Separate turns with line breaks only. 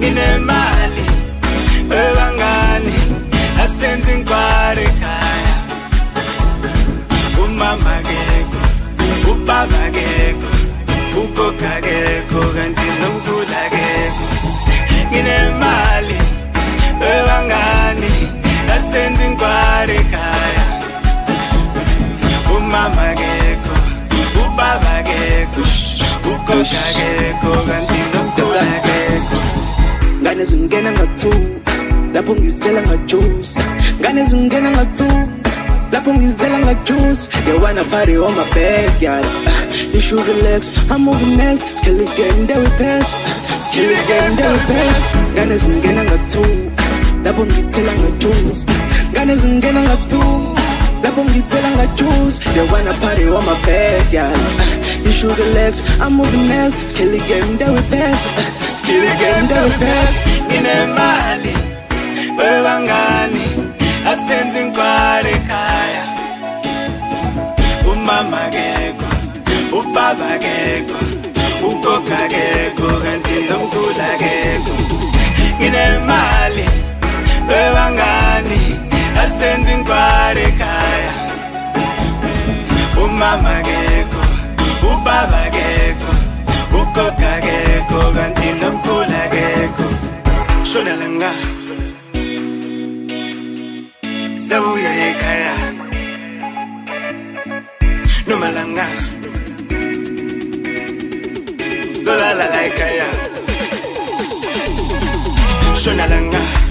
nginemali webangani asenze inkware ekhaya umama akekho ubaba akekho ugogo akekho kanti nomkhulu akekho nginemali webangani asenze inkware ekhaya umama akekho ubaba akekho ugogo akekho kanti nomkhulu akekho
ngane zingena nga2 lapho ngizela ngajuice ngane zingena nga2 lapho ngizela ngajuice they wanna party on my backyard you should relax I'm moving next skill again there we pass skill again there we pass ngane zingena nga2 lapho ngizela ngajuice ngane zingena nga2 lapho ngizela ngajuice they wanna party on my backyard you should relax I'm moving next skill again there we pass skill again there we pass
nginemali webangani asenze inkware ekhaya umama akekho ubaba akekho ugogo akekho kanti nomkhulu akekho nginemali webangani asenze inkware ekhaya umama akekho ubaba akekho ugogo akekho kanti nomkhulu akekho shona langa sabuya ekhaya nomalanga solala la ekhaya shona langa